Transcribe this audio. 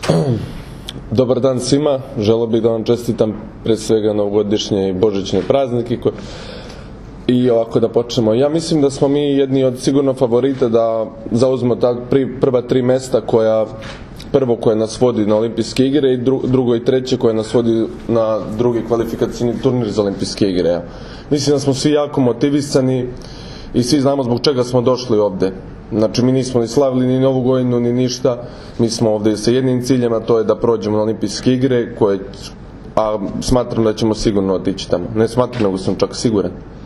Dobar dan svima, želeo bih da vam čestitam pre svega novogodišnje i božićne praznike i ovako da počnemo. Ja mislim da smo mi jedni od sigurno favorita da zauzmemo prva 3 mesta prvo koje nas vodi na olimpijske igre i drugo i treće koje nas vodi na drugi kvalifikacijni turnir za olimpijske igre. Mislim da smo svi jako motivisani i svi znamo zbog čega smo došli ovde. Znači, mi nismo ni slavili ni Novu godinu ni ništa, mi smo ovde sa jednim ciljem, a to je da prođemo na olimpijske igre, a smatram da ćemo sigurno otići tamo. Ne smatram, nego sam čak siguran.